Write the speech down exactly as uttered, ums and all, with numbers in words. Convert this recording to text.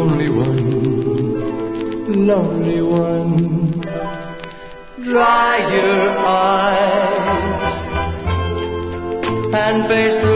lonely one, lonely one. Dry your eyes and face the